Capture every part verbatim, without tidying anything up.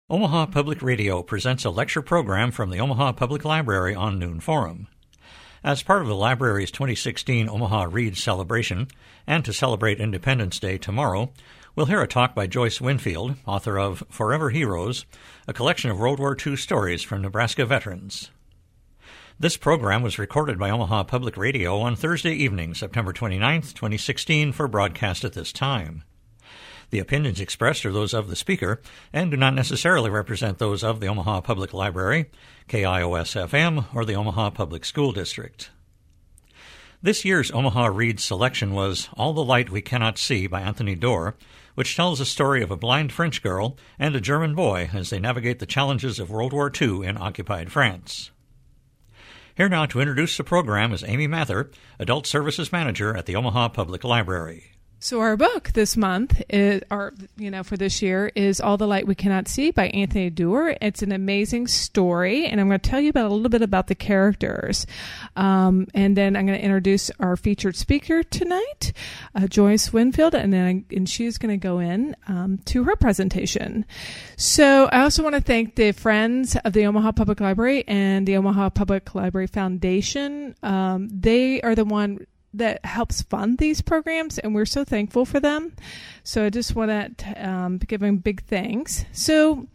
Omaha Public Radio presents a lecture program from the Omaha Public Library on Noon Forum. As part of the library's twenty sixteen Omaha Reads celebration, and to celebrate Independence Day tomorrow, we'll hear a talk by Joyce Winfield, author of Forever Heroes, a collection of World War Two stories from Nebraska veterans. This program was recorded by Omaha Public Radio on Thursday evening, September twenty-ninth, twenty sixteen, for broadcast at this time. The opinions expressed are those of the speaker and do not necessarily represent those of the Omaha Public Library, K I O S F M, or the Omaha Public School District. This year's Omaha Reads selection was All the Light We Cannot See by Anthony Doerr, which tells the story of a blind French girl and a German boy as they navigate the challenges of World War Two in occupied France. Here now to introduce the program is Amy Mather, Adult Services Manager at the Omaha Public Library. So our book this month, is, or you know, for this year, is All the Light We Cannot See by Anthony Doerr. It's an amazing story, and I'm going to tell you about a little bit about the characters. Um, and then I'm going to introduce our featured speaker tonight, uh, Joyce Winfield, and then and she's going to go in um, to her presentation. So I also want to thank the Friends of the Omaha Public Library and the Omaha Public Library Foundation. Um, they are the one that helps fund these programs, and we're so thankful for them. So I just want to um, give them big thanks. So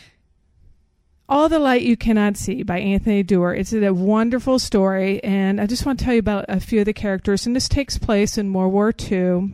All the Light You Cannot See by Anthony Doerr. It's a wonderful story, and I just want to tell you about a few of the characters. And this takes place in World War Two.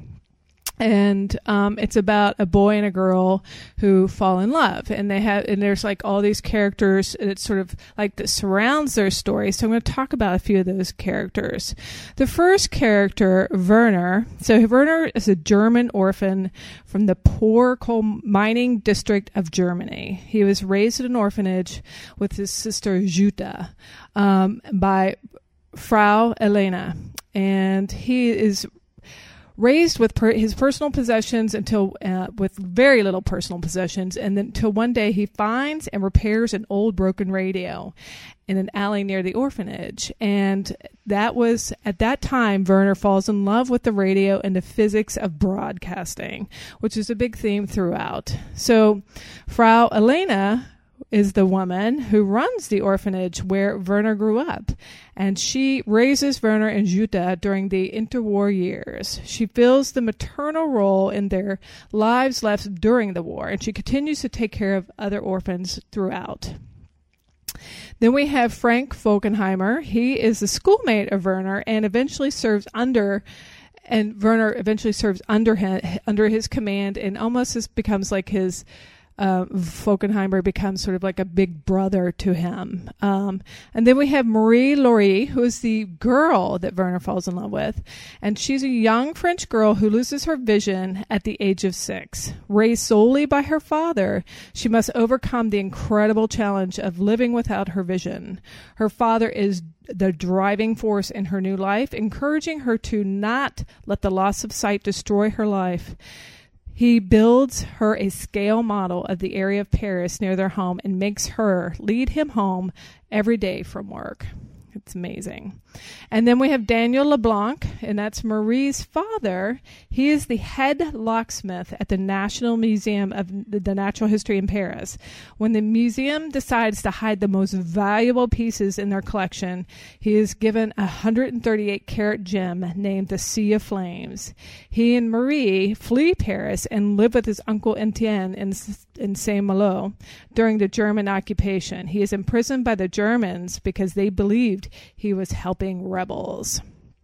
And um, it's about a boy and a girl who fall in love, and they have, and there's like all these characters. And it's sort of like that surrounds their story. So I'm going to talk about a few of those characters. The first character, Werner. So Werner is a German orphan from the poor coal mining district of Germany. He was raised in an orphanage with his sister Jutta um, by Frau Elena, and he is raised with per- his personal possessions until uh, with very little personal possessions, and then until one day he finds and repairs an old broken radio in an alley near the orphanage. And that was at that time Werner falls in love with the radio and the physics of broadcasting, which is a big theme throughout. So Frau Elena is the woman who runs the orphanage where Werner grew up, and she raises Werner and Jutta during the interwar years. She fills the maternal role in their lives left during the war, and she continues to take care of other orphans throughout. Then we have Frank Falkenheimer. He is the schoolmate of Werner and eventually serves under and Werner eventually serves under him, under his command, and almost just becomes like his Uh, Falkenheimer becomes sort of like a big brother to him. Um, and then we have Marie Laure, who is the girl that Werner falls in love with. And she's a young French girl who loses her vision at the age of six. Raised solely by her father, she must overcome the incredible challenge of living without her vision. Her father is the driving force in her new life, encouraging her to not let the loss of sight destroy her life. He builds her a scale model of the area of Paris near their home and makes her lead him home every day from work. It's amazing. And then we have Daniel LeBlanc, and that's Marie's father. He is the head locksmith at the National Museum of the Natural History in Paris. When the museum decides to hide the most valuable pieces in their collection, he is given a one hundred thirty-eight carat gem named the Sea of Flames. He and Marie flee Paris and live with his uncle Etienne in, in Saint-Malo during the German occupation. He is imprisoned by the Germans because they believed he was helping rebels.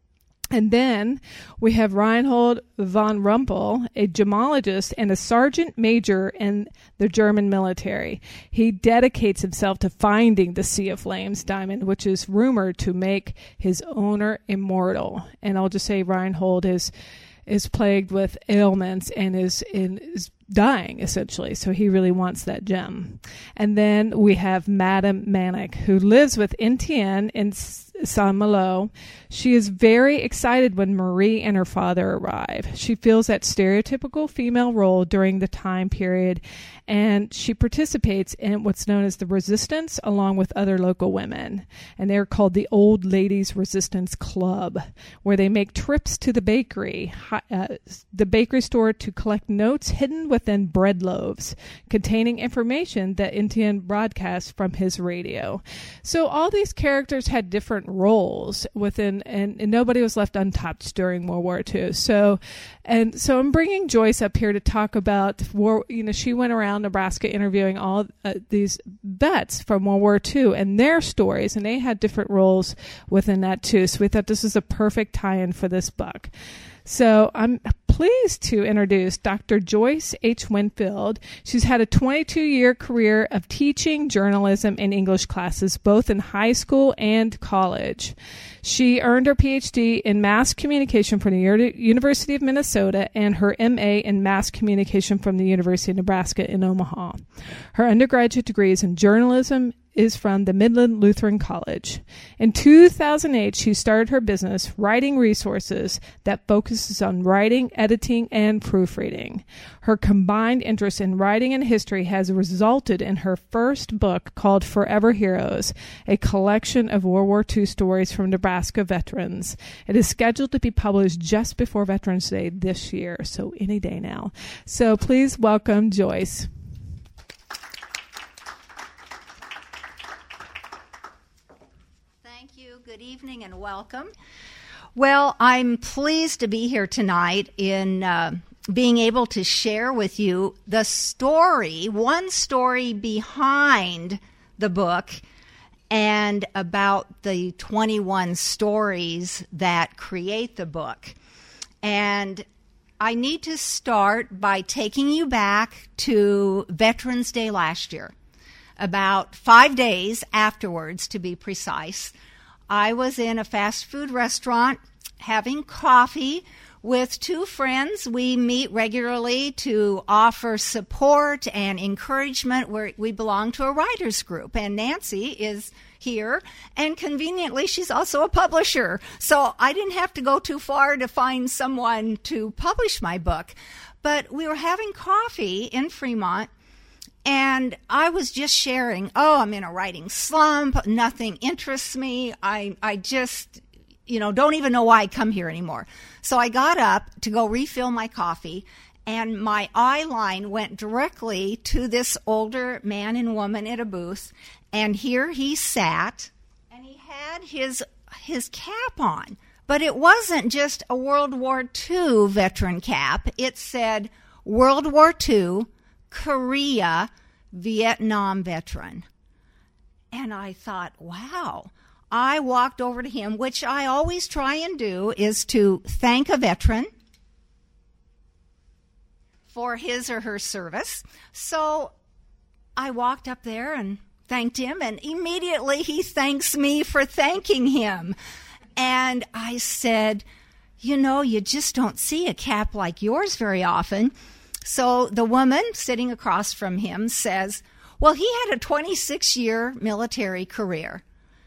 And then we have Reinhold von Rumpel, a gemologist and a sergeant major in the German military. He dedicates himself to finding the Sea of Flames diamond, which is rumored to make his owner immortal. And I'll just say Reinhold is is plagued with ailments and is in is dying, essentially. So he really wants that gem. And then we have Madame Manic, who lives with Etienne in Saint-Malo. She is very excited when Marie and her father arrive. She fills that stereotypical female role during the time period, and she participates in what's known as the resistance along with other local women. And they're called the Old Ladies Resistance Club, where they make trips to the bakery, uh, the bakery store to collect notes hidden with Thin Bread Loaves, containing information that N T N broadcast from his radio. So all these characters had different roles within, and, and nobody was left untouched during World War Two. So, and so I'm bringing Joyce up here to talk about war. You know, she went around Nebraska interviewing all uh, these vets from World War Two and their stories, and they had different roles within that too. So we thought this is a perfect tie-in for this book. So I'm pleased to introduce Doctor Joyce H. Winfield. She's had a twenty-two year career of teaching journalism and English classes, both in high school and college. She earned her P H D in mass communication from the University of Minnesota and her M A in mass communication from the University of Nebraska in Omaha. Her undergraduate degree is in journalism, is from the Midland Lutheran College. In two thousand eight, she started her business, Writing Resources, that focuses on writing, editing, and proofreading. Her combined interest in writing and history has resulted in her first book called Forever Heroes, a collection of World War Two stories from Nebraska veterans. It is scheduled to be published just before Veterans Day this year, so any day now. So please welcome Joyce. Good evening and welcome. Well, I'm pleased to be here tonight in uh, being able to share with you the story, one story behind the book, and about the twenty-one stories that create the book. And I need to start by taking you back to Veterans Day last year. About five days afterwards, to be precise, I was in a fast food restaurant having coffee with two friends. We meet regularly to offer support and encouragement. Where we belong to a writers group, and Nancy is here, and conveniently she's also a publisher. So I didn't have to go too far to find someone to publish my book. But we were having coffee in Fremont, and I was just sharing, oh, I'm in a writing slump. Nothing interests me. I I just, you know, don't even know why I come here anymore. So I got up to go refill my coffee, and my eye line went directly to this older man and woman at a booth. And here he sat, and he had his his cap on. But it wasn't just a World War Two veteran cap. It said World War Two, Korea, Vietnam veteran. And I thought, wow. I walked over to him, which I always try and do, is to thank a veteran for his or her service. So I walked up there and thanked him, and immediately he thanks me for thanking him. And I said, you know, you just don't see a cap like yours very often. So the woman sitting across from him says, well, he had a twenty-six year military career.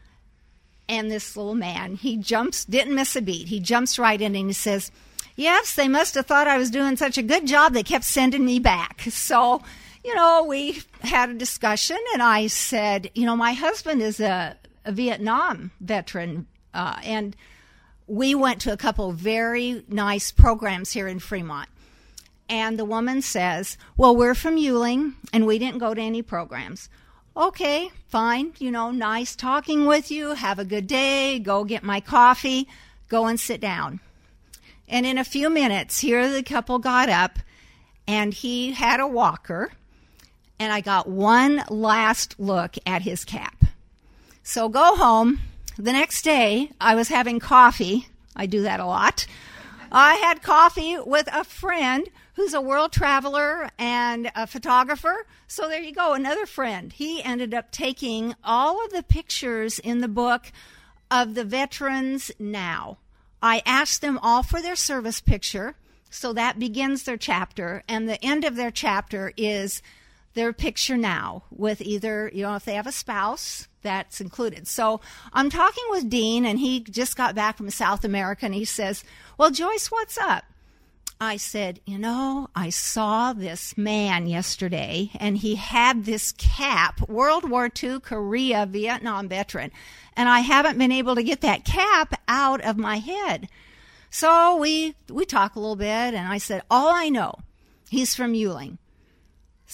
And this little man, he jumps, didn't miss a beat. He jumps right in and he says, yes, they must have thought I was doing such a good job, they kept sending me back. So, you know, we had a discussion, and I said, you know, my husband is a, a Vietnam veteran, uh, and we went to a couple of very nice programs here in Fremont. And the woman says, well, we're from Yuling, and we didn't go to any programs. Okay, fine, you know, nice talking with you. Have a good day. Go get my coffee. Go and sit down. And in a few minutes, here the couple got up, and he had a walker, and I got one last look at his cap. So go home. The next day, I was having coffee. I do that a lot. I had coffee with a friend who's a world traveler and a photographer. So there you go, another friend. He ended up taking all of the pictures in the book of the veterans now. I asked them all for their service picture, so that begins their chapter, and the end of their chapter is their picture now with either, you know, if they have a spouse, that's included. So I'm talking with Dean, and he just got back from South America, and he says, well, Joyce, what's up? I said, you know, I saw this man yesterday, and he had this cap, World War Two, Korea, Vietnam veteran, and I haven't been able to get that cap out of my head. So we we talk a little bit, and I said, all I know, he's from Yuling.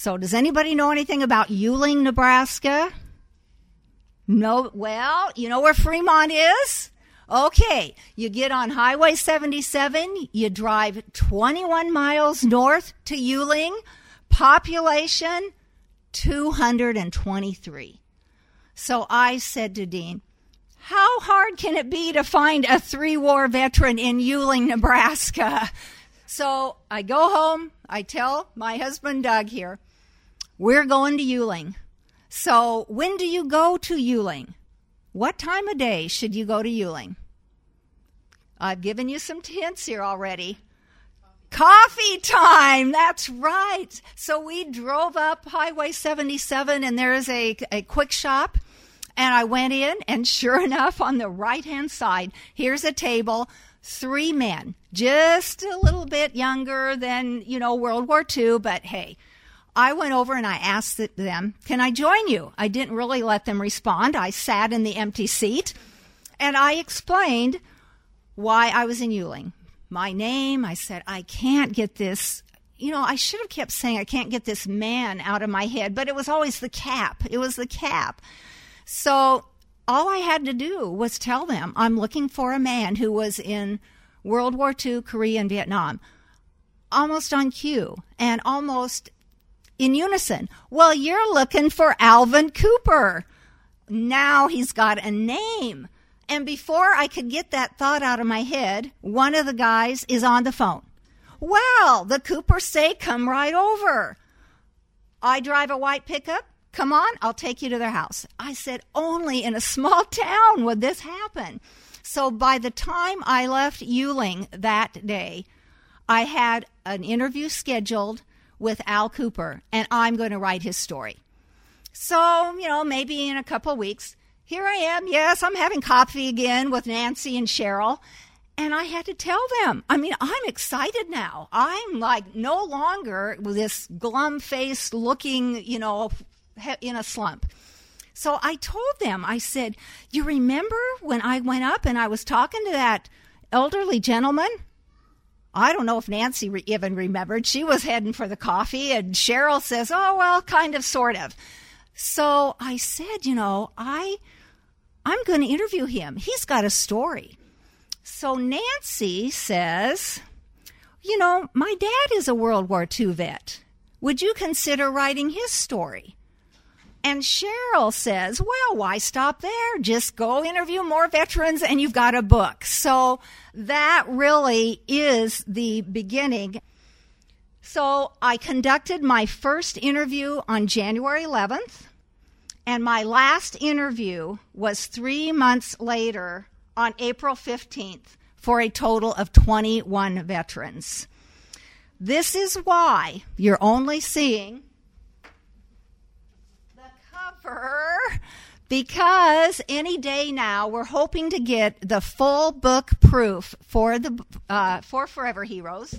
So does anybody know anything about Yuling, Nebraska? No. Well, you know where Fremont is? Okay, you get on Highway seventy-seven, you drive twenty-one miles north to Yuling, population two hundred twenty-three. So I said to Dean, how hard can it be to find a three-war veteran in Yuling, Nebraska? So I go home, I tell my husband Doug here, we're going to Yuling. So when do you go to Yuling? What time of day should you go to Yuling? I've given you some hints here already. Coffee time, that's right. So we drove up Highway seventy-seven, and there is a, a quick shop. And I went in, and sure enough, on the right-hand side, here's a table, three men, just a little bit younger than, you know, World War Two, but hey, I went over and I asked them, can I join you? I didn't really let them respond. I sat in the empty seat, and I explained why I was in Yuling. My name, I said, I can't get this, you know, I should have kept saying I can't get this man out of my head, but it was always the cap. It was the cap. So all I had to do was tell them I'm looking for a man who was in World War Two, Korea, and Vietnam, almost on cue and almost in unison. Well, you're looking for Alvin Cooper. Now he's got a name. And before I could get that thought out of my head, one of the guys is on the phone. Well, the Coopers say, come right over. I drive a white pickup. Come on, I'll take you to their house. I said, only in a small town would this happen. So by the time I left Yuling that day, I had an interview scheduled with Al Cooper, and I'm going to write his story. So, you know, maybe in a couple of weeks, here I am. Yes, I'm having coffee again with Nancy and Cheryl. And I had to tell them, I mean, I'm excited now. I'm like no longer this glum-faced looking, you know, in a slump. So I told them, I said, you remember when I went up and I was talking to that elderly gentleman? I don't know if Nancy re- even remembered. She was heading for the coffee, and Cheryl says, oh, well, kind of, sort of. So I said, you know, I, I'm going to interview him. He's got a story. So Nancy says, you know, my dad is a World War Two vet. Would you consider writing his story? And Cheryl says, well, why stop there? Just go interview more veterans and you've got a book. So that really is the beginning. So I conducted my first interview on January eleventh, and my last interview was three months later on April fifteenth for a total of twenty-one veterans. This is why you're only seeing because any day now we're hoping to get the full book proof for the uh, for Forever Heroes,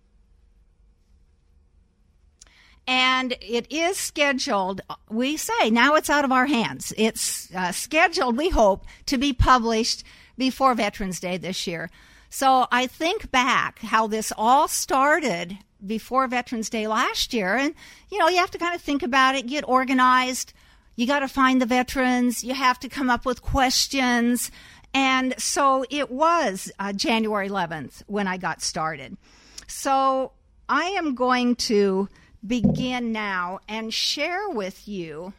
and it is scheduled. We say now it's out of our hands. It's uh, scheduled, we hope, to be published before Veterans Day this year. So I think back how this all started before Veterans Day last year, and you know you have to kind of think about it, get organized. You got to find the veterans. You have to come up with questions. And so it was uh, January eleventh when I got started. So I am going to begin now and share with you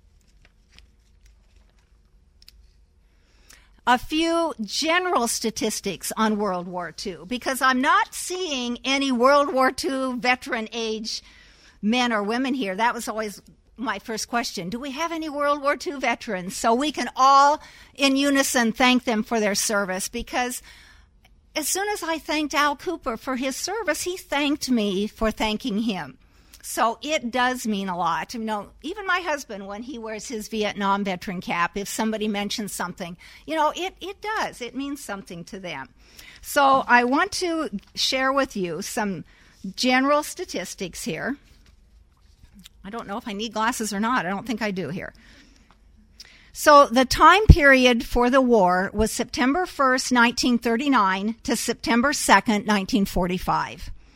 a few general statistics on World War Two, because I'm not seeing any World War Two veteran age men or women here. That was always my first question. Do we have any World War Two veterans? So we can all in unison thank them for their service, because as soon as I thanked Al Cooper for his service, he thanked me for thanking him. So it does mean a lot. You know, even my husband, when he wears his Vietnam veteran cap, if somebody mentions something, you know, it, it does. It means something to them. So I want to share with you some general statistics here. I don't know if I need glasses or not. I don't think I do here. So the time period for the war was September first, nineteen thirty-nine to September second, nineteen forty-five.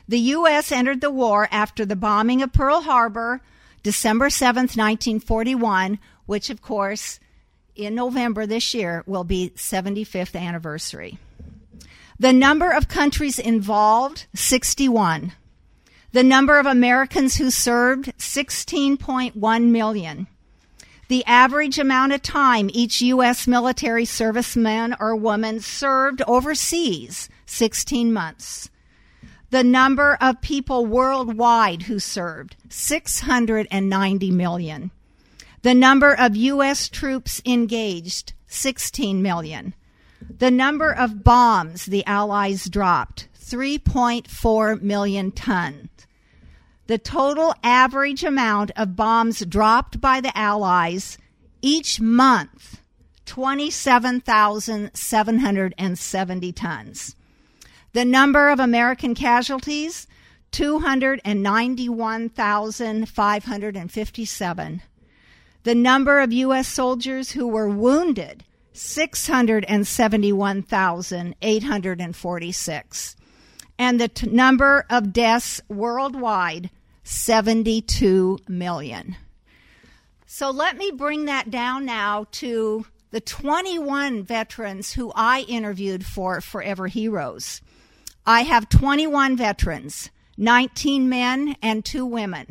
The U S entered the war after the bombing of Pearl Harbor, December seventh, nineteen forty-one, which, of course, in November this year will be seventy-fifth anniversary. The number of countries involved, sixty-one. The number of Americans who served, sixteen point one million. The average amount of time each U S military serviceman or woman served overseas, sixteen months. The number of people worldwide who served, six hundred ninety million. The number of U S troops engaged, sixteen million. The number of bombs the Allies dropped, three point four million tons. The total average amount of bombs dropped by the Allies each month, twenty-seven thousand seven hundred seventy tons. The number of American casualties, two hundred ninety-one thousand five hundred fifty-seven. The number of U S soldiers who were wounded, six hundred seventy-one thousand eight hundred forty-six. And the t- number of deaths worldwide, seventy-two million. So let me bring that down now to the twenty-one veterans who I interviewed for Forever Heroes. I have twenty-one veterans, nineteen men and two women.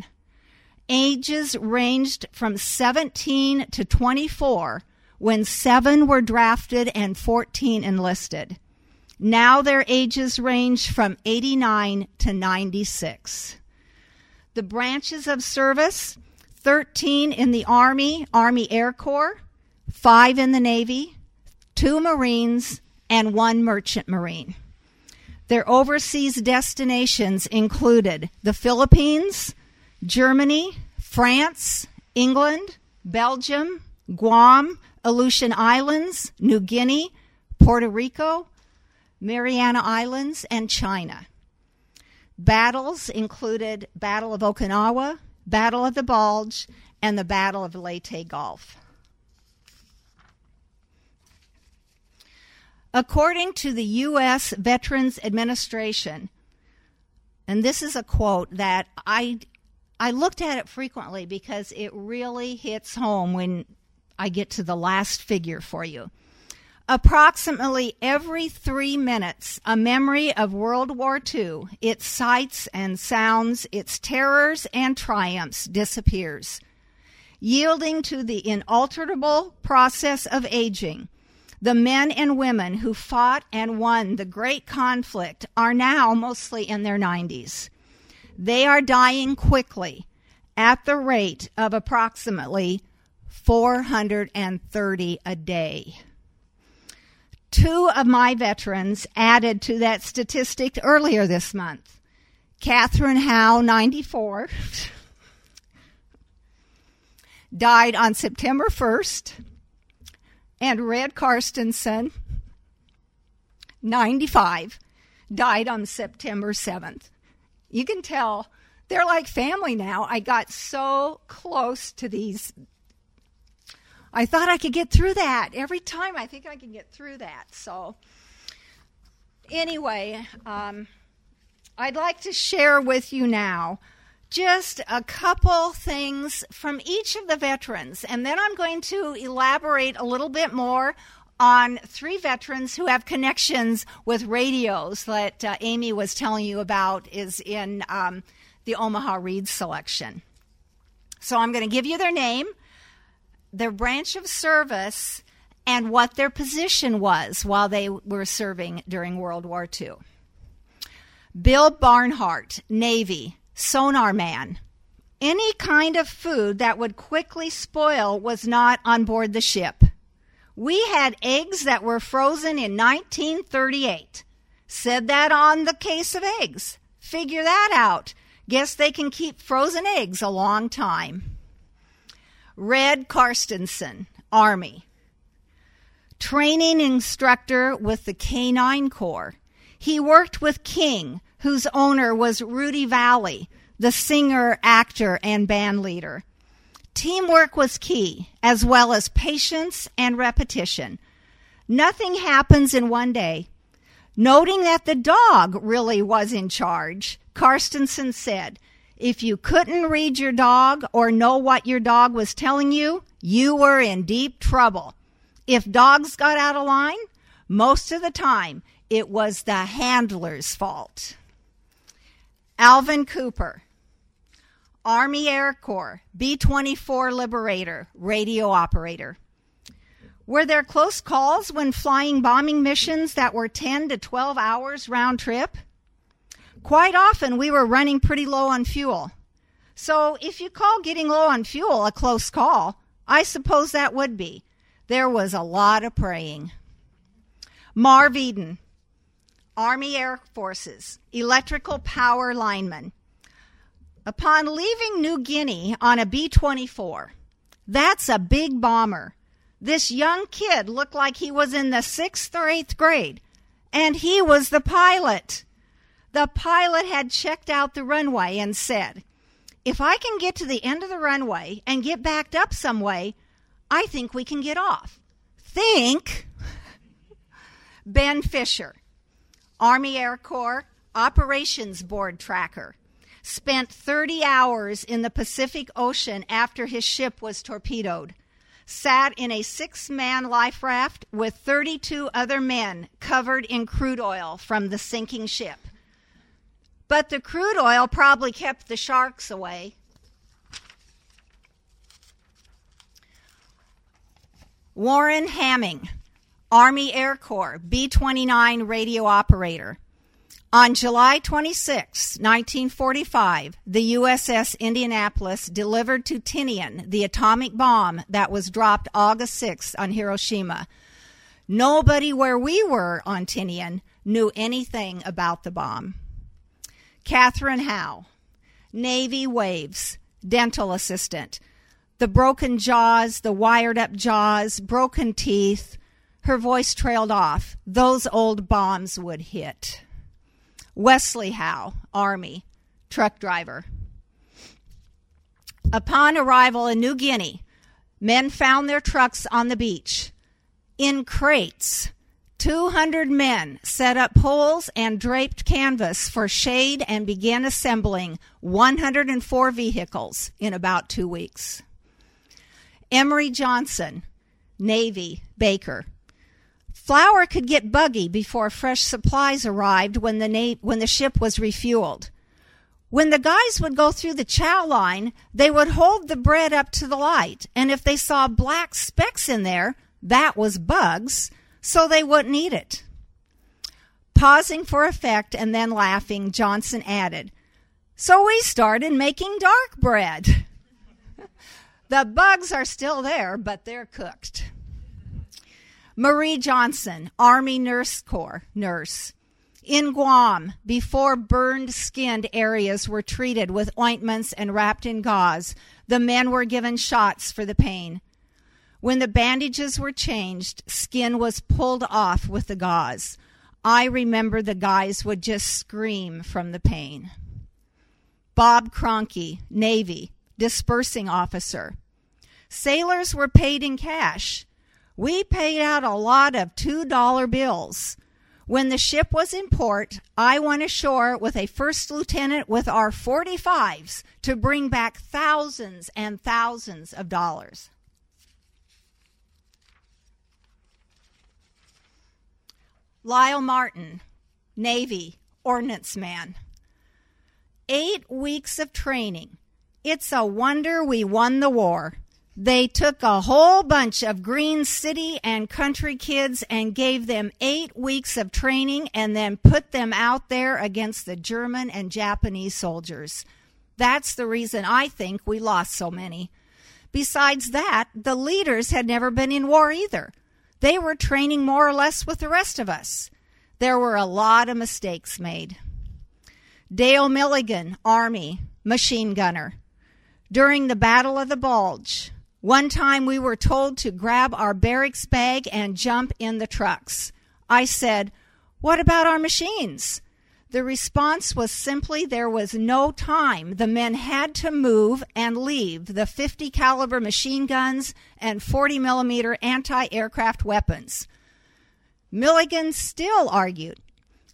Ages ranged from seventeen to twenty-four, when seven were drafted and fourteen enlisted. Now their ages range from eighty-nine to ninety-six. The branches of service, thirteen in the Army, Army Air Corps, five in the Navy, two Marines, and one Merchant Marine. Their overseas destinations included the Philippines, Germany, France, England, Belgium, Guam, Aleutian Islands, New Guinea, Puerto Rico, Mariana Islands, and China. Battles included Battle of Okinawa, Battle of the Bulge, and the Battle of Leyte Gulf. According to the U S Veterans Administration, and this is a quote that I I looked at it frequently because it really hits home when I get to the last figure for you. Approximately every three minutes, a memory of World War Two, its sights and sounds, its terrors and triumphs disappears, yielding to the inalterable process of aging. The men and women who fought and won the great conflict are now mostly in their nineties. They are dying quickly at the rate of approximately four hundred thirty a day. Two of my veterans added to that statistic earlier this month. Catherine Howe, ninety-four, died on September first, and Red Karstensen, ninety-five, died on September seventh. You can tell they're like family now. I got so close to these. I thought I could get through that. Every time I think I can get through that. So anyway, um, I'd like to share with you now just a couple things from each of the veterans. And then I'm going to elaborate a little bit more on three veterans who have connections with radios that uh, Amy was telling you about is in um, the Omaha Read selection. So I'm going to give you their name, their branch of service, and what their position was while they were serving during World War Two. Bill Barnhart, Navy, sonar man. Any kind of food that would quickly spoil was not on board the ship. We had eggs that were frozen in nineteen thirty-eight. Said that on the case of eggs. Figure that out. Guess they can keep frozen eggs a long time. Red Karstensen, Army. Training instructor with the K nine Corps. He worked with King, whose owner was Rudy Valley, the singer, actor, and band leader. Teamwork was key, as well as patience and repetition. Nothing happens in one day. Noting that the dog really was in charge, Carstensen said, if you couldn't read your dog or know what your dog was telling you, you were in deep trouble. If dogs got out of line, most of the time it was the handler's fault. Alvin Cooper, Army Air Corps, B twenty-four Liberator, radio operator. Were there close calls when flying bombing missions that were ten to twelve hours round trip? Quite often we were running pretty low on fuel. So if you call getting low on fuel a close call, I suppose that would be. There was a lot of praying. Marv Eden, Army Air Forces, electrical power lineman. Upon leaving New Guinea on a B twenty-four, that's a big bomber. This young kid looked like he was in the sixth or eighth grade, and he was the pilot. The pilot had checked out the runway and said, if I can get to the end of the runway and get backed up some way, I think we can get off. Think. Ben Fisher, Army Air Corps Operations Board Tracker, spent thirty hours in the Pacific Ocean after his ship was torpedoed, sat in a six-man life raft with thirty-two other men covered in crude oil from the sinking ship. But the crude oil probably kept the sharks away. Warren Hamming, Army Air Corps, B twenty-nine radio operator. On July twenty-sixth, nineteen forty-five, the U S S Indianapolis delivered to Tinian the atomic bomb that was dropped August sixth on Hiroshima. Nobody where we were on Tinian knew anything about the bomb. Catherine Howe, Navy Waves, dental assistant. The broken jaws, the wired-up jaws, broken teeth. Her voice trailed off. Those old bombs would hit. Wesley Howe, Army, truck driver. Upon arrival in New Guinea, men found their trucks on the beach. In crates, two hundred men set up poles and draped canvas for shade and began assembling one hundred four vehicles in about two weeks. Emery Johnson, Navy, baker. Flour could get buggy before fresh supplies arrived when the na- when the ship was refueled. When the guys would go through the chow line, they would hold the bread up to the light, and if they saw black specks in there, that was bugs, so they wouldn't eat it. Pausing for effect and then laughing, Johnson added, "So we started making dark bread." The bugs are still there, but they're cooked. Marie Johnson, Army Nurse Corps nurse. In Guam, before burned-skinned areas were treated with ointments and wrapped in gauze, the men were given shots for the pain. When the bandages were changed, skin was pulled off with the gauze. I remember the guys would just scream from the pain. Bob Cronky, Navy, dispersing officer. Sailors were paid in cash. We paid out a lot of two dollar bills. When the ship was in port, I went ashore with a first lieutenant with our forty-fives to bring back thousands and thousands of dollars. Lyle Martin, Navy, ordnance man. Eight weeks of training. It's a wonder we won the war. They took a whole bunch of Green City and country kids and gave them eight weeks of training and then put them out there against the German and Japanese soldiers. That's the reason I think we lost so many. Besides that, the leaders had never been in war either. They were training more or less with the rest of us. There were a lot of mistakes made. Dale Milligan, Army, machine gunner. During the Battle of the Bulge, one time we were told to grab our barracks bag and jump in the trucks. I said, "What about our machines?" The response was simply there was no time. The men had to move and leave the fifty caliber machine guns and forty millimeter anti-aircraft weapons. Milligan still argued,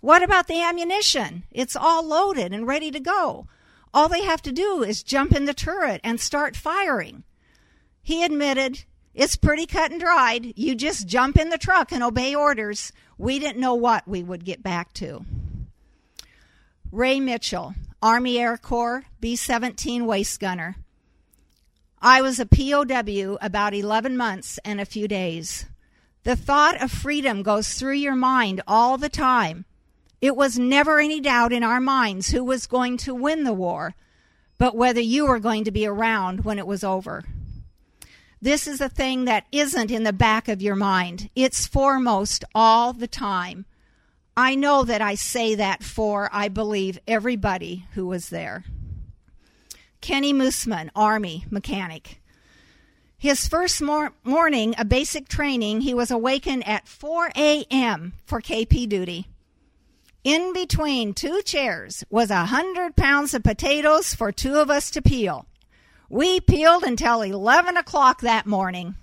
What about the ammunition? It's all loaded and ready to go. All they have to do is jump in the turret and start firing. He admitted, it's pretty cut and dried. You just jump in the truck and obey orders. We didn't know what we would get back to. Ray Mitchell, Army Air Corps, B seventeen waist gunner. I was a P O W about eleven months and a few days. The thought of freedom goes through your mind all the time. It was never any doubt in our minds who was going to win the war, but whether you were going to be around when it was over. This is a thing that isn't in the back of your mind. It's foremost all the time. I know that I say that for, I believe, everybody who was there. Kenny Moosman, Army mechanic. His first mor- morning of basic training, he was awakened at four a.m. for K P duty. In between two chairs was a hundred pounds of potatoes for two of us to peel. We peeled until eleven o'clock that morning.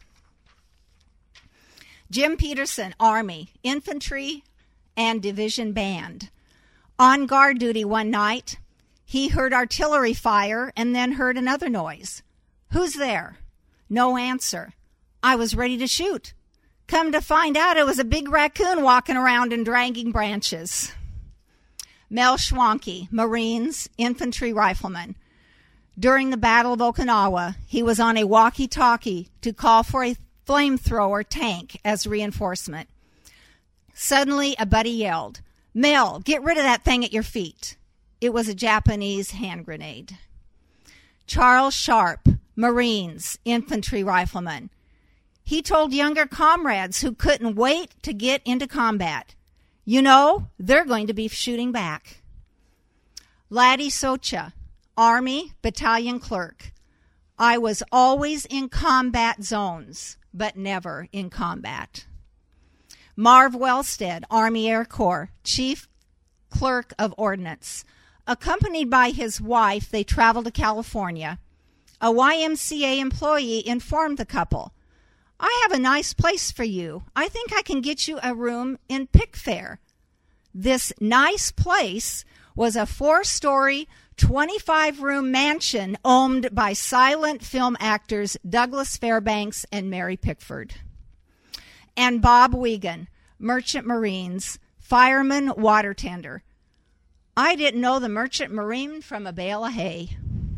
Jim Peterson, Army, infantry and division band. On guard duty one night, he heard artillery fire and then heard another noise. Who's there? No answer. I was ready to shoot. Come to find out, it was a big raccoon walking around and dragging branches. Mel Schwanke, Marines, infantry rifleman. During the Battle of Okinawa, he was on a walkie-talkie to call for a flamethrower tank as reinforcement. Suddenly, a buddy yelled, "Mel, get rid of that thing at your feet." It was a Japanese hand grenade. Charles Sharp, Marines, infantry rifleman. He told younger comrades who couldn't wait to get into combat, you know, they're going to be shooting back. Laddie Socha, Army battalion clerk. I was always in combat zones, but never in combat. Marv Wellstead, Army Air Corps, Chief Clerk of Ordnance. Accompanied by his wife, they traveled to California. A Y M C A employee informed the couple, I have a nice place for you. I think I can get you a room in Pickfair. This nice place was a four-story, twenty-five-room mansion owned by silent film actors Douglas Fairbanks and Mary Pickford. And Bob Wiegand, Merchant Marines, fireman, water tender. I didn't know the Merchant Marine from a bale of hay.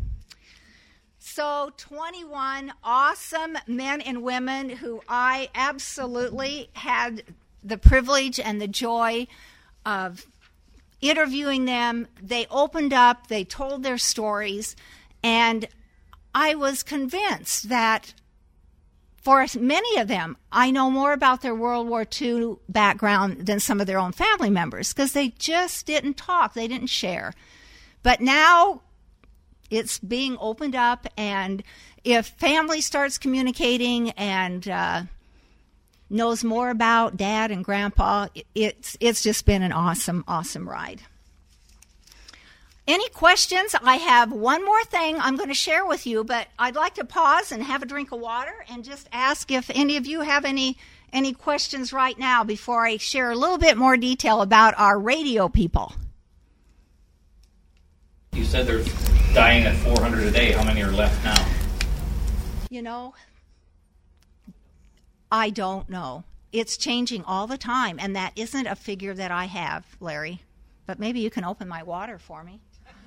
So twenty-one awesome men and women who I absolutely had the privilege and the joy of interviewing them. They opened up, they told their stories, and I was convinced that for many of them, I know more about their World War Two background than some of their own family members because they just didn't talk, they didn't share. But now it's being opened up, and if family starts communicating and uh, knows more about Dad and Grandpa, it's it's just been an awesome, awesome ride. Any questions? I have one more thing I'm going to share with you, but I'd like to pause and have a drink of water and just ask if any of you have any any questions right now before I share a little bit more detail about our radio people. You said they're dying at four hundred a day. How many are left now? You know, I don't know. It's changing all the time, and that isn't a figure that I have, Larry. But maybe you can open my water for me.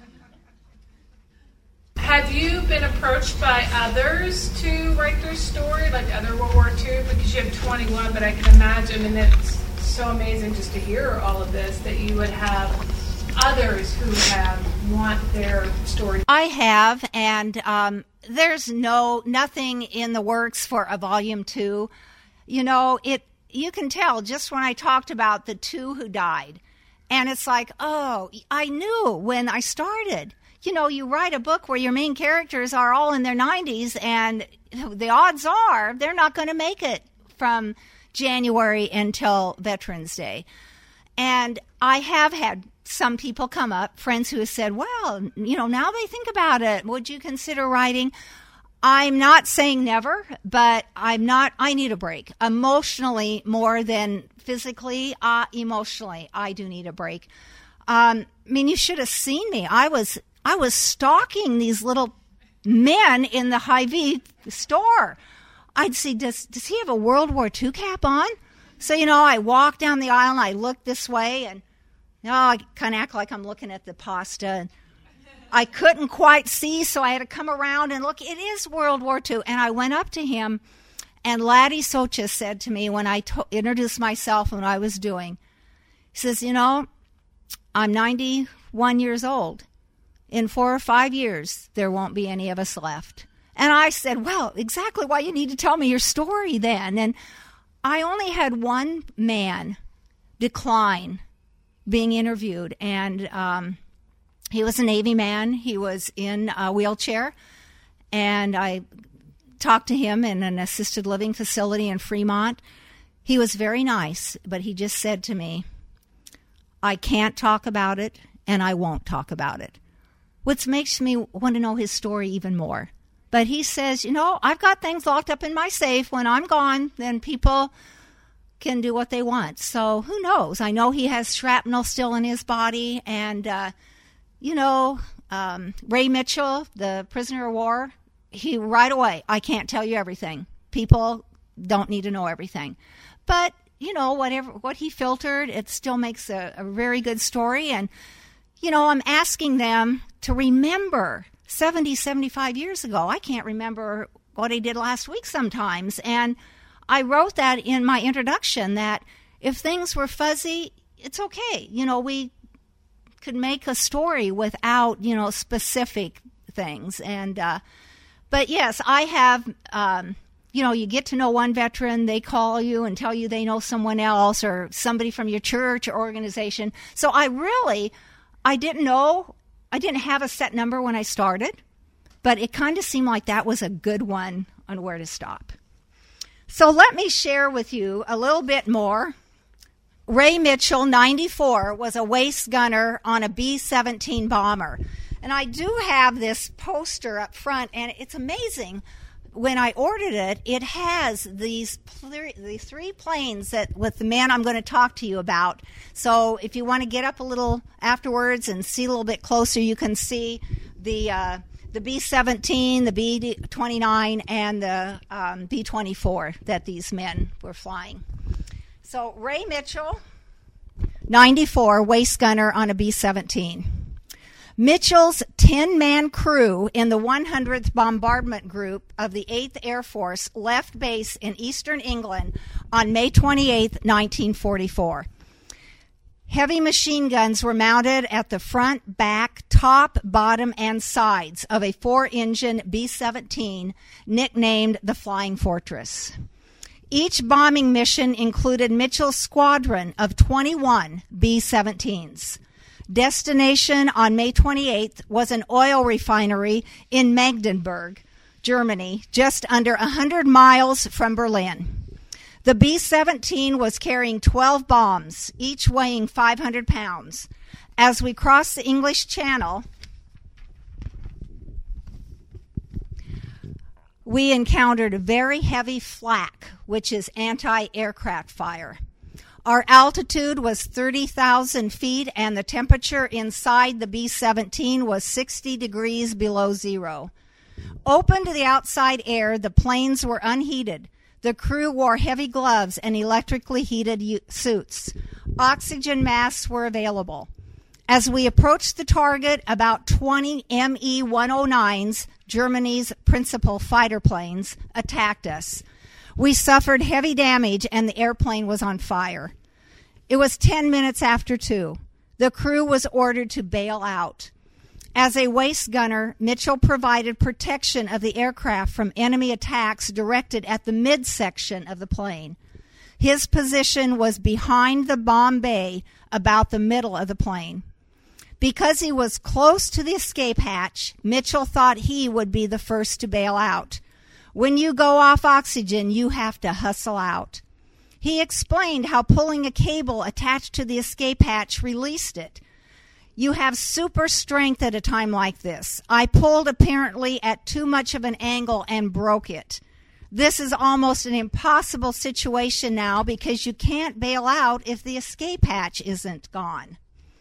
Have you been approached by others to write their story, like other World War Two? Because you have twenty-one, but I can imagine, and it's so amazing just to hear all of this, that you would have others who have want their story. I have, and um, there's no nothing in the works for a volume two. You know, it. You can tell just when I talked about the two who died, and it's like, oh, I knew when I started. You know, you write a book where your main characters are all in their nineties, and the odds are they're not going to make it from January until Veterans Day. And I have had some people come up, friends who have said, well, you know, now they think about it, would you consider writing? I'm not saying never, but I'm not, I need a break. Emotionally, more than physically, uh, emotionally, I do need a break. Um, I mean, you should have seen me. I was, I was stalking these little men in the Hy-Vee store. I'd see, does, does he have a World War Two cap on? So, you know, I walk down the aisle and I look this way and, you know, I kind of act like I'm looking at the pasta, and I couldn't quite see, so I had to come around and look. It is World War Two. And I went up to him, and Laddie Socha said to me when I to- introduced myself and what I was doing, he says, you know, I'm ninety-one years old. In four or five years, there won't be any of us left. And I said, well, exactly why you need to tell me your story then. And I only had one man decline being interviewed, and um, he was a Navy man. He was in a wheelchair, and I talked to him in an assisted living facility in Fremont. He was very nice, but he just said to me, I can't talk about it, and I won't talk about it, which makes me want to know his story even more. But he says, you know, I've got things locked up in my safe. When I'm gone, then people can do what they want. So who knows? I know he has shrapnel still in his body. And, uh, you know, um, Ray Mitchell, the prisoner of war, he right away, I can't tell you everything. People don't need to know everything. But, you know, whatever what he filtered, it still makes a, a very good story. And, you know, I'm asking them to remember seventy, seventy-five years ago. I can't remember what I did last week sometimes. And I wrote that in my introduction, that if things were fuzzy, it's okay. You know, we could make a story without, you know, specific things. And, uh, but yes, I have, um, you know, you get to know one veteran, they call you and tell you they know someone else or somebody from your church or organization. So I really, I didn't know, I didn't have a set number when I started, but it kind of seemed like that was a good one on where to stop. So let me share with you a little bit more. Ray Mitchell, ninety-four, was a waist gunner on a B seventeen bomber. And I do have this poster up front, and it's amazing. When I ordered it, it has these pl- these three planes that with the man I'm going to talk to you about. So if you want to get up a little afterwards and see a little bit closer, you can see the uh, the B seventeen, the B twenty-nine, and the um, B twenty-four that these men were flying. So Ray Mitchell, ninety-four, waist gunner on a B seventeen. Mitchell's ten-man crew in the one hundredth Bombardment Group of the eighth Air Force left base in eastern England on May twenty-eighth, nineteen forty-four. Heavy machine guns were mounted at the front, back, top, bottom, and sides of a four-engine B seventeen nicknamed the Flying Fortress. Each bombing mission included Mitchell's squadron of twenty-one B seventeens. Destination on May twenty-eighth was an oil refinery in Magdeburg, Germany, just under one hundred miles from Berlin. The B seventeen was carrying twelve bombs, each weighing five hundred pounds. As we crossed the English Channel, we encountered very heavy flak, which is anti-aircraft fire. Our altitude was thirty thousand feet, and the temperature inside the B seventeen was sixty degrees below zero. Open to the outside air, the planes were unheated. The crew wore heavy gloves and electrically heated u- suits. Oxygen masks were available. As we approached the target, about twenty M E one oh nines, Germany's principal fighter planes, attacked us. We suffered heavy damage, and the airplane was on fire. It was ten minutes after two. The crew was ordered to bail out. As a waist gunner, Mitchell provided protection of the aircraft from enemy attacks directed at the midsection of the plane. His position was behind the bomb bay, about the middle of the plane. Because he was close to the escape hatch, Mitchell thought he would be the first to bail out. When you go off oxygen, you have to hustle out. He explained how pulling a cable attached to the escape hatch released it. You have super strength at a time like this. I pulled apparently at too much of an angle and broke it. This is almost an impossible situation now because you can't bail out if the escape hatch isn't gone.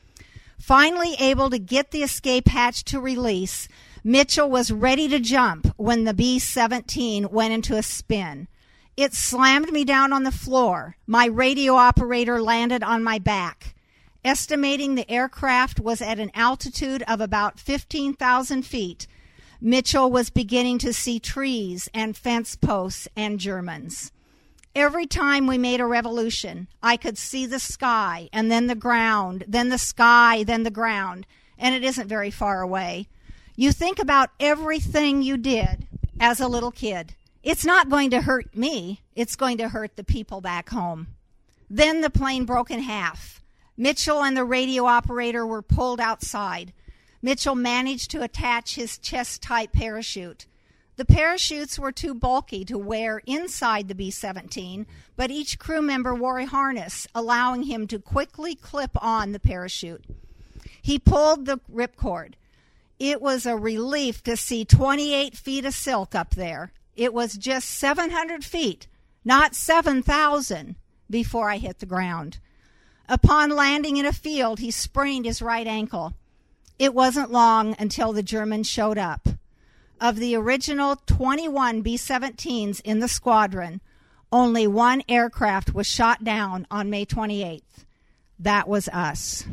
Finally able to get the escape hatch to release, Mitchell was ready to jump when the B seventeen went into a spin. It slammed me down on the floor. My radio operator landed on my back. Estimating the aircraft was at an altitude of about fifteen thousand feet, Mitchell was beginning to see trees and fence posts and Germans. Every time we made a revolution, I could see the sky and then the ground, then the sky, then the ground, and it isn't very far away. You think about everything you did as a little kid. It's not going to hurt me. It's going to hurt the people back home. Then the plane broke in half. Mitchell and the radio operator were pulled outside. Mitchell managed to attach his chest-tight parachute. The parachutes were too bulky to wear inside the B seventeen, but each crew member wore a harness, allowing him to quickly clip on the parachute. He pulled the ripcord. It was a relief to see twenty-eight feet of silk up there. It was just seven hundred feet, not seven thousand, before I hit the ground. Upon landing in a field, he sprained his right ankle. It wasn't long until the Germans showed up. Of the original twenty-one B seventeens in the squadron, only one aircraft was shot down on May twenty-eighth. That was us.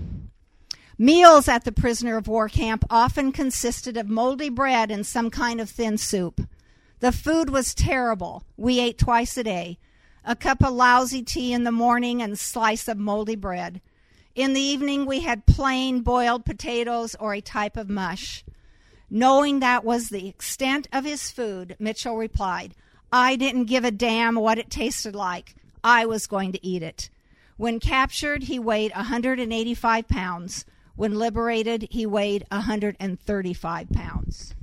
Meals at the prisoner of war camp often consisted of moldy bread and some kind of thin soup. The food was terrible. We ate twice a day. A cup of lousy tea in the morning and a slice of moldy bread. In the evening, we had plain boiled potatoes or a type of mush. Knowing that was the extent of his food, Mitchell replied, I didn't give a damn what it tasted like. I was going to eat it. When captured, he weighed one hundred eighty-five pounds. When liberated, he weighed one hundred thirty-five pounds.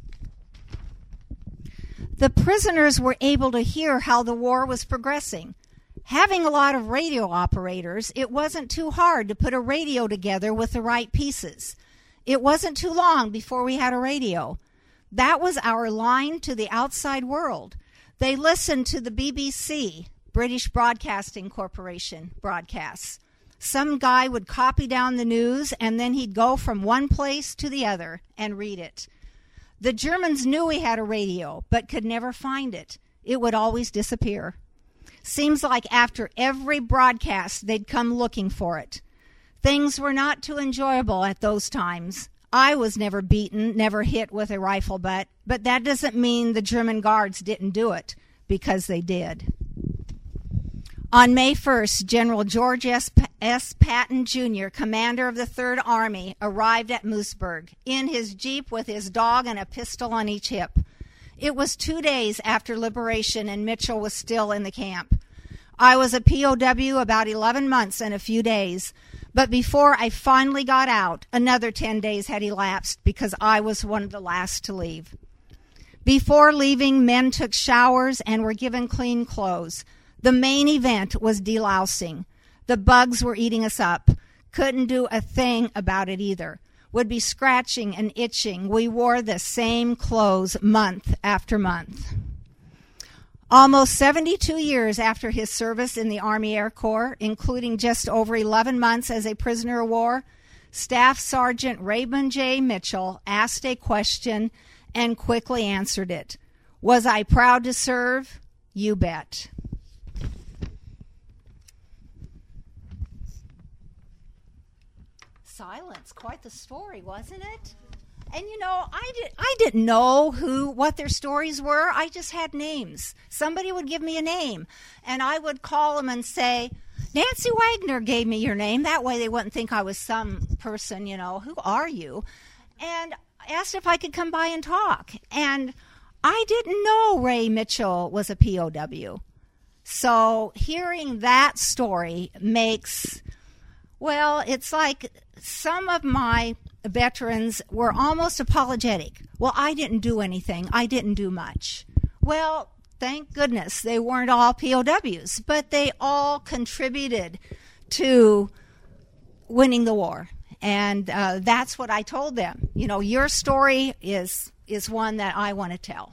The prisoners were able to hear how the war was progressing. Having a lot of radio operators, it wasn't too hard to put a radio together with the right pieces. It wasn't too long before we had a radio. That was our line to the outside world. They listened to the B B C, British Broadcasting Corporation, broadcasts. Some guy would copy down the news, and then he'd go from one place to the other and read it. The Germans knew we had a radio, but could never find it. It would always disappear. Seems like after every broadcast, they'd come looking for it. Things were not too enjoyable at those times. I was never beaten, never hit with a rifle butt, but that doesn't mean the German guards didn't do it, because they did. On May first, General George S. S. Patton, Junior, commander of the Third Army, arrived at Moosburg in his Jeep with his dog and a pistol on each hip. It was two days after liberation, and Mitchell was still in the camp. I was a P O W about eleven months and a few days, but before I finally got out, another ten days had elapsed because I was one of the last to leave. Before leaving, men took showers and were given clean clothes. The main event was delousing. The bugs were eating us up. Couldn't do a thing about it either. Would be scratching and itching. We wore the same clothes month after month. Almost seventy-two years after his service in the Army Air Corps, including just over eleven months as a prisoner of war, Staff Sergeant Raymond J. Mitchell asked a question and quickly answered it. Was I proud to serve? You bet. Silence, quite the story, wasn't it? And you know, I did I didn't know who what their stories were. I just had names. Somebody would give me a name, and I would call them and say, Nancy Wagner gave me your name. That way they wouldn't think I was some person, you know, who are you? And asked if I could come by and talk. And I didn't know Ray Mitchell was a P O W. So hearing that story makes, well, it's like some of my veterans were almost apologetic. Well, I didn't do anything. I didn't do much. Well, thank goodness they weren't all P O Ws, but they all contributed to winning the war. And uh, that's what I told them. You know, your story is is one that I want to tell.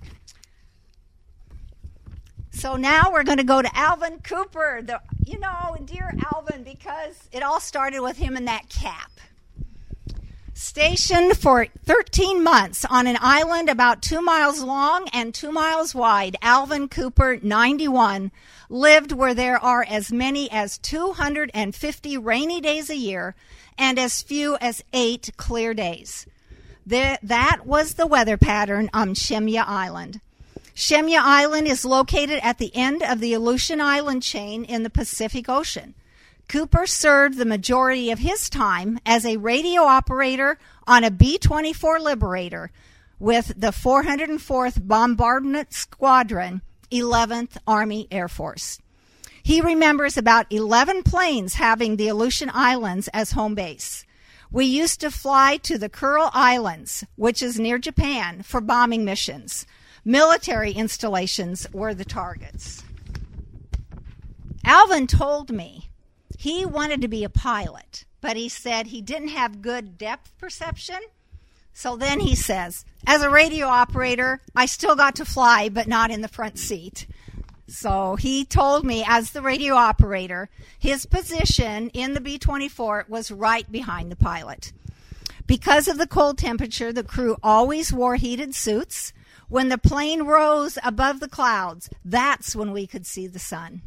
So now we're going to go to Alvin Cooper. The, you know, dear Alvin, because it all started with him in that cap. Stationed for thirteen months on an island about two miles long and two miles wide, Alvin Cooper, ninety-one, lived where there are as many as two hundred fifty rainy days a year and as few as eight clear days. The, that was the weather pattern on Shemya Island. Shemya Island is located at the end of the Aleutian Island chain in the Pacific Ocean. Cooper served the majority of his time as a radio operator on a B twenty-four Liberator with the four hundred fourth Bombardment Squadron, eleventh Army Air Force. He remembers about eleven planes having the Aleutian Islands as home base. We used to fly to the Kuril Islands, which is near Japan, for bombing missions. Military installations were the targets. Alvin told me he wanted to be a pilot, but he said he didn't have good depth perception. So then he says, as a radio operator, I still got to fly, but not in the front seat. So he told me, as the radio operator, his position in the B twenty-four was right behind the pilot. Because of the cold temperature, the crew always wore heated suits. When the plane rose above the clouds, that's when we could see the sun.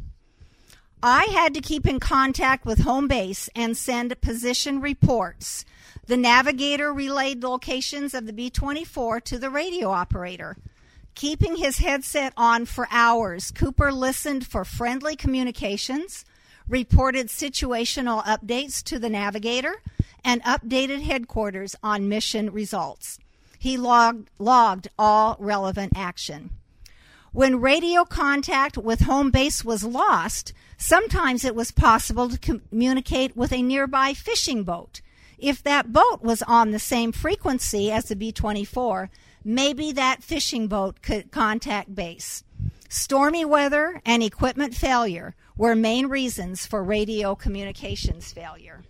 I had to keep in contact with home base and send position reports. The navigator relayed locations of the B twenty-four to the radio operator. Keeping his headset on for hours, Cooper listened for friendly communications, reported situational updates to the navigator, and updated headquarters on mission results. He logged, logged all relevant action. When radio contact with home base was lost, sometimes it was possible to communicate with a nearby fishing boat. If that boat was on the same frequency as the B twenty-four, maybe that fishing boat could contact base. Stormy weather and equipment failure were main reasons for radio communications failure.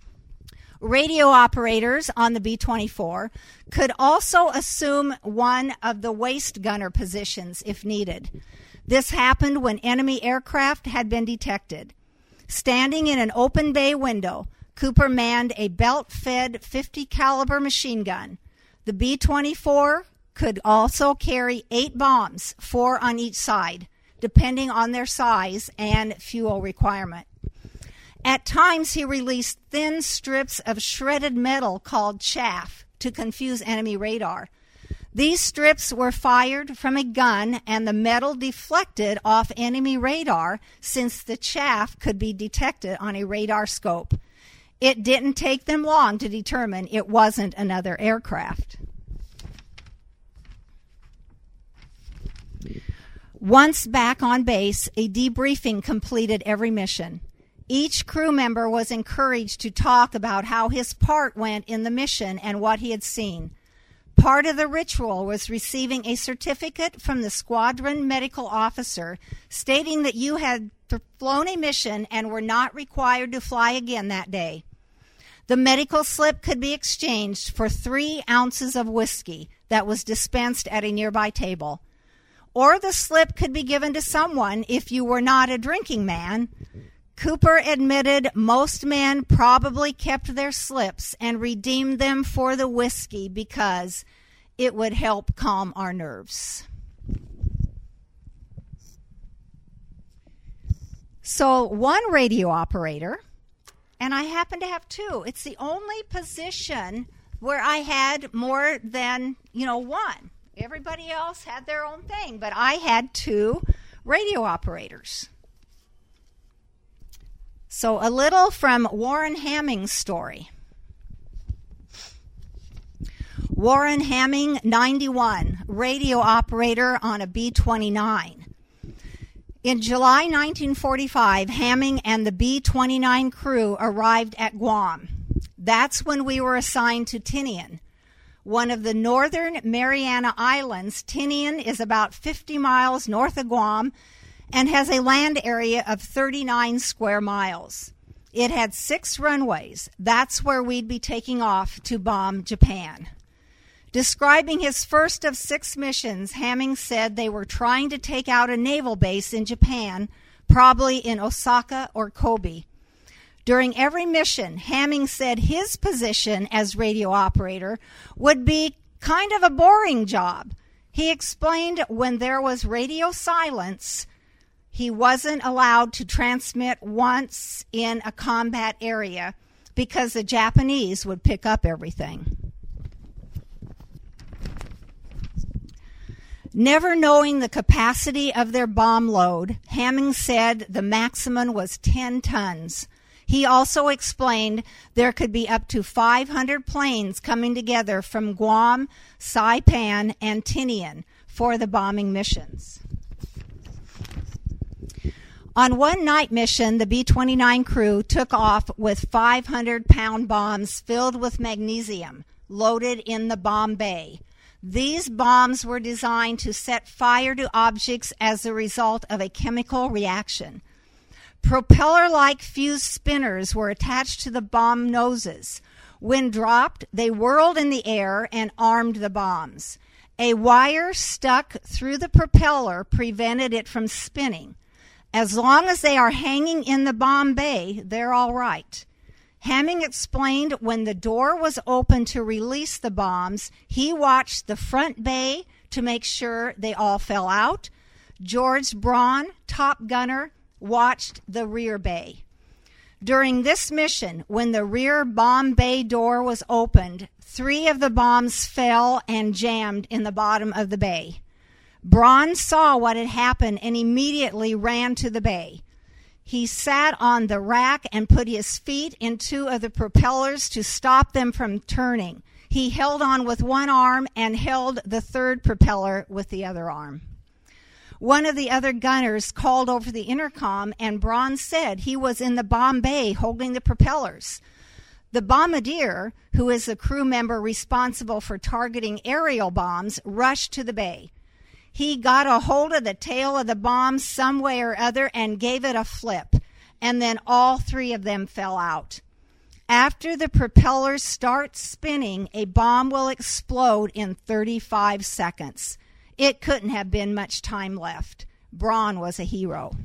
Radio operators on the B twenty-four could also assume one of the waist gunner positions if needed. This happened when enemy aircraft had been detected. Standing in an open bay window, Cooper manned a belt-fed fifty caliber machine gun. The B twenty-four could also carry eight bombs, four on each side, depending on their size and fuel requirement. At times, he released thin strips of shredded metal called chaff to confuse enemy radar. These strips were fired from a gun, and the metal deflected off enemy radar since the chaff could be detected on a radar scope. It didn't take them long to determine it wasn't another aircraft. Once back on base, a debriefing completed every mission. Each crew member was encouraged to talk about how his part went in the mission and what he had seen. Part of the ritual was receiving a certificate from the squadron medical officer stating that you had flown a mission and were not required to fly again that day. The medical slip could be exchanged for three ounces of whiskey that was dispensed at a nearby table. Or the slip could be given to someone if you were not a drinking man. Cooper admitted most men probably kept their slips and redeemed them for the whiskey because it would help calm our nerves. So one radio operator, and I happen to have two. It's the only position where I had more than, you know, one. Everybody else had their own thing, but I had two radio operators. So a little from Warren Hamming's story. Warren Hamming, ninety-one, radio operator on a B twenty-nine. In July nineteen forty-five, Hamming and the B twenty-nine crew arrived at Guam. That's when we were assigned to Tinian, one of the northern Mariana Islands. Tinian is about fifty miles north of Guam and has a land area of thirty-nine square miles. It had six runways. That's where we'd be taking off to bomb Japan. Describing his first of six missions, Hamming said they were trying to take out a naval base in Japan, probably in Osaka or Kobe. During every mission, Hamming said his position as radio operator would be kind of a boring job. He explained when there was radio silence, he wasn't allowed to transmit once in a combat area because the Japanese would pick up everything. Never knowing the capacity of their bomb load, Hamming said the maximum was ten tons. He also explained there could be up to five hundred planes coming together from Guam, Saipan, and Tinian for the bombing missions. On one night mission, the B twenty-nine crew took off with five hundred pound bombs filled with magnesium, loaded in the bomb bay. These bombs were designed to set fire to objects as a result of a chemical reaction. Propeller-like fused spinners were attached to the bomb noses. When dropped, they whirled in the air and armed the bombs. A wire stuck through the propeller prevented it from spinning. As long as they are hanging in the bomb bay, they're all right. Hamming explained when the door was open to release the bombs, he watched the front bay to make sure they all fell out. George Braun, top gunner, watched the rear bay. During this mission, when the rear bomb bay door was opened, three of the bombs fell and jammed in the bottom of the bay. Braun saw what had happened and immediately ran to the bay. He sat on the rack and put his feet in two of the propellers to stop them from turning. He held on with one arm and held the third propeller with the other arm. One of the other gunners called over the intercom, and Braun said he was in the bomb bay holding the propellers. The bombardier, who is the crew member responsible for targeting aerial bombs, rushed to the bay. He got a hold of the tail of the bomb some way or other and gave it a flip, and then all three of them fell out. After the propellers start spinning, a bomb will explode in thirty-five seconds. It couldn't have been much time left. Braun was a hero.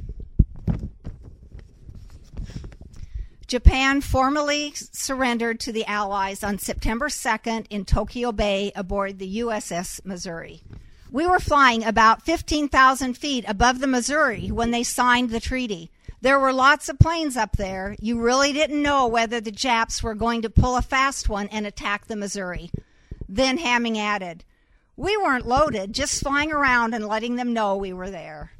Japan formally surrendered to the Allies on September second in Tokyo Bay aboard the U S S Missouri. We were flying about fifteen thousand feet above the Missouri when they signed the treaty. There were lots of planes up there. You really didn't know whether the Japs were going to pull a fast one and attack the Missouri. Then Hamming added, "We weren't loaded, just flying around and letting them know we were there."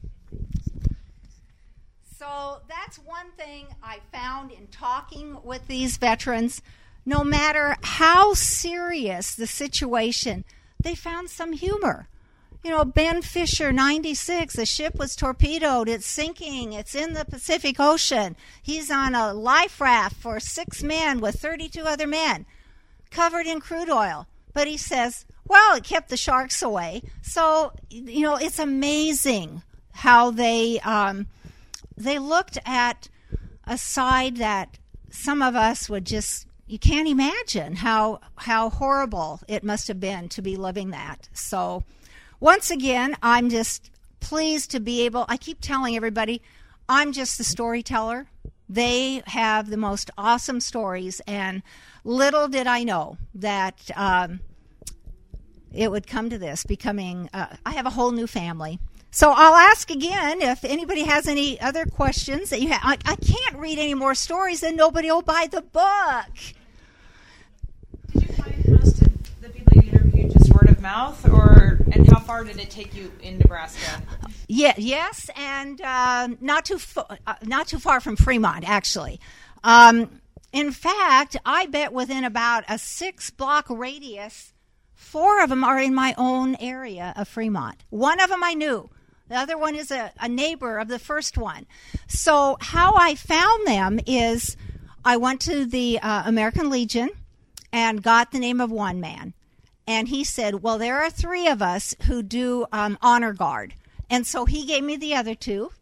So that's one thing I found in talking with these veterans. No matter how serious the situation, they found some humor. You know, Ben Fisher, ninety-six, the ship was torpedoed, it's sinking, it's in the Pacific Ocean. He's on a life raft for six men with thirty-two other men, covered in crude oil. But he says, well, it kept the sharks away. So, you know, it's amazing how they um, they looked at a side that some of us would just, you can't imagine how how horrible it must have been to be living that. So once again, I'm just pleased to be able, I keep telling everybody, I'm just the storyteller. They have the most awesome stories, and little did I know that um, it would come to this, becoming, uh, I have a whole new family. So I'll ask again if anybody has any other questions that you have. I, I can't read any more stories, then nobody will buy the book. Did you find most of the people you interviewed just word of mouth, or and how far did it take you in Nebraska? Yeah, yes, and uh, not too fa- uh, not too far from Fremont, actually. Um, in fact, I bet within about a six-block radius, four of them are in my own area of Fremont. One of them I knew. The other one is a, a neighbor of the first one. So how I found them is I went to the uh, American Legion and got the name of one man. And he said, well, there are three of us who do um, honor guard. And so he gave me the other two.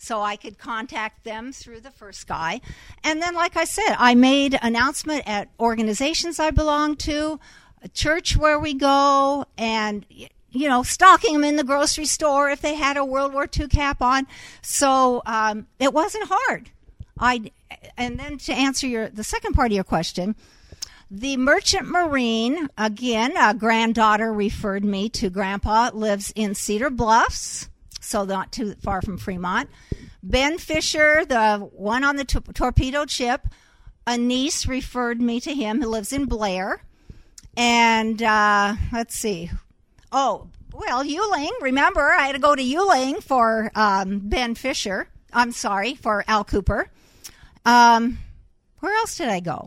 so I could contact them through the first guy. And then, like I said, I made announcement at organizations I belong to, a church where we go, and, you know, stocking them in the grocery store if they had a World War Two cap on. So um, it wasn't hard. I and then to answer your the second part of your question, the Merchant Marine, again, a granddaughter referred me to Grandpa, lives in Cedar Bluffs, so not too far from Fremont. Ben Fisher, the one on the t- torpedoed ship, a niece referred me to him who lives in Blair. And uh, let's see. Oh, well, Yuling, remember, I had to go to Yuling for um, Ben Fisher. I'm sorry, for Al Cooper. Um, where else did I go?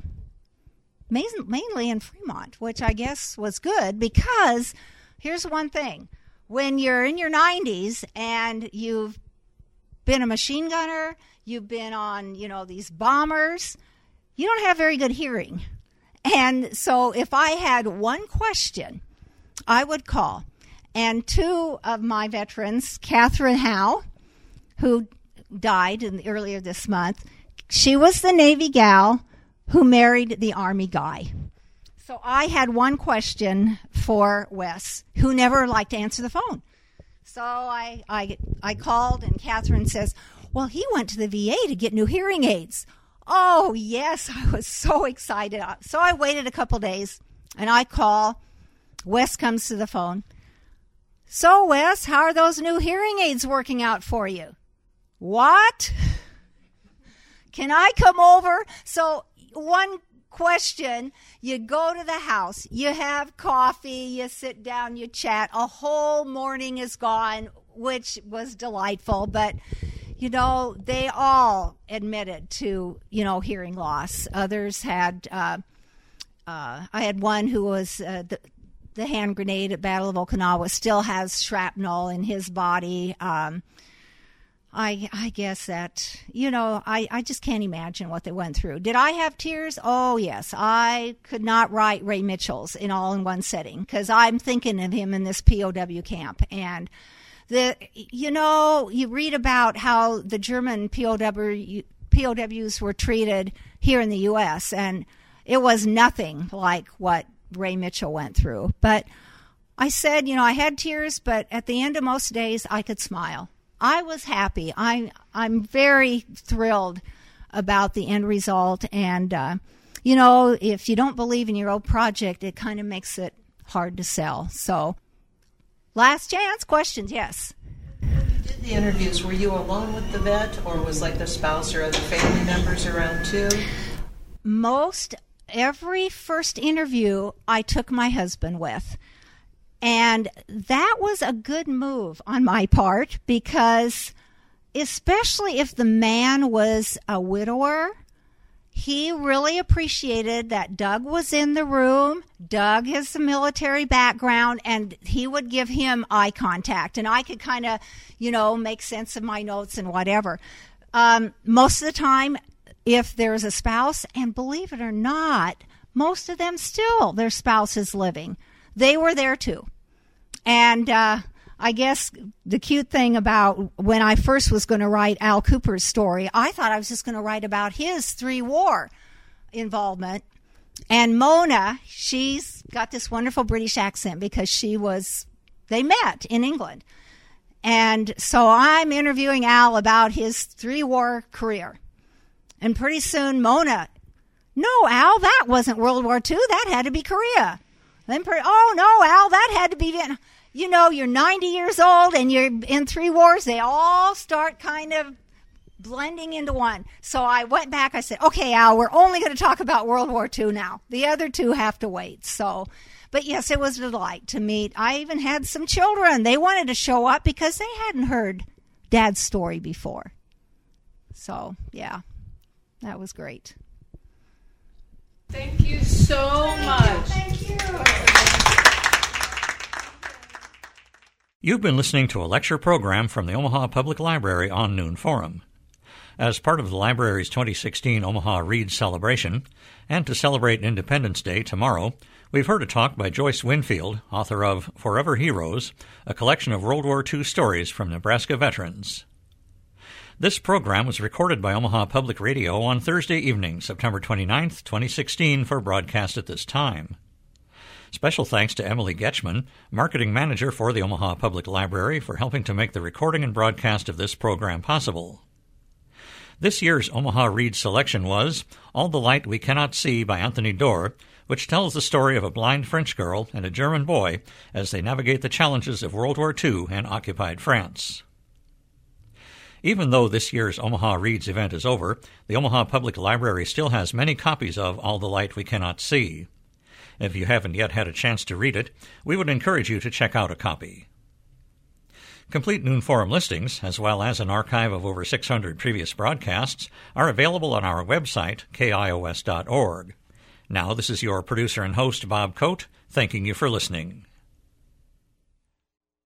Mainly in Fremont, which I guess was good because here's one thing. When you're in your nineties and you've been a machine gunner, you've been on, you know, these bombers, you don't have very good hearing. And so if I had one question, I would call. And two of my veterans, Catherine Howe, who died in the, earlier this month, she was the Navy gal who married the Army guy. So I had one question for Wes, who never liked to answer the phone. So I, I, I called, and Catherine says, well, he went to the V A to get new hearing aids. Oh, yes, I was so excited. So I waited a couple days, and I call. Wes comes to the phone. So, Wes, how are those new hearing aids working out for you? What? Can I come over? So one question, you go to the house, you have coffee, you sit down, you chat. A whole morning is gone, which was delightful. But, you know, they all admitted to, you know, hearing loss. Others had, uh, uh, I had one who was uh, the, the hand grenade at Battle of Okinawa, still has shrapnel in his body. Um I I guess that, you know, I, I just can't imagine what they went through. Did I have tears? Oh, yes. I could not write Ray Mitchell's in all in one setting because I'm thinking of him in this P O W camp. And, the you know, you read about how the German P O W, P O Ws were treated here in the U S, and it was nothing like what Ray Mitchell went through. But I said, you know, I had tears, but at the end of most days, I could smile. I was happy. I, I'm very thrilled about the end result. And, uh, you know, if you don't believe in your own project, it kind of makes it hard to sell. So, last chance, questions, yes. When you did the interviews, were you alone with the vet, or was like the spouse or other family members around too? Most, every first interview I took my husband with. And that was a good move on my part because especially if the man was a widower, he really appreciated that Doug was in the room. Doug has a military background, and he would give him eye contact. And I could kind of, you know, make sense of my notes and whatever. Um, most of the time, if there's a spouse, and believe it or not, most of them still, their spouse is living. They were there too. And uh, I guess the cute thing about when I first was going to write Al Cooper's story, I thought I was just going to write about his three-war involvement. And Mona, she's got this wonderful British accent because she was, they met in England. And so I'm interviewing Al about his three-war career. And pretty soon Mona, no, Al, that wasn't World War Two. That had to be Korea. Then, pretty, oh, no, Al, that had to be Vietnam. You know, you're ninety years old and you're in three wars. They all start kind of blending into one. So I went back. I said, okay, Al, we're only going to talk about World War Two now. The other two have to wait. So, but yes, it was a delight to meet. I even had some children. They wanted to show up because they hadn't heard Dad's story before. So, yeah, that was great. Thank you so much. Thank you. You've been listening to a lecture program from the Omaha Public Library on Noon Forum. As part of the library's twenty sixteen Omaha Reads celebration, and to celebrate Independence Day tomorrow, we've heard a talk by Joyce Winfield, author of Forever Heroes, a collection of World War Two stories from Nebraska veterans. This program was recorded by Omaha Public Radio on Thursday evening, September twenty-ninth, twenty sixteen, for broadcast at this time. Special thanks to Emily Getchman, Marketing Manager for the Omaha Public Library, for helping to make the recording and broadcast of this program possible. This year's Omaha Reads selection was All the Light We Cannot See by Anthony Doerr, which tells the story of a blind French girl and a German boy as they navigate the challenges of World War Two and occupied France. Even though this year's Omaha Reads event is over, the Omaha Public Library still has many copies of All the Light We Cannot See. If you haven't yet had a chance to read it, we would encourage you to check out a copy. Complete Noon Forum listings, as well as an archive of over six hundred previous broadcasts, are available on our website, K I O S dot org. Now, this is your producer and host, Bob Coate, thanking you for listening.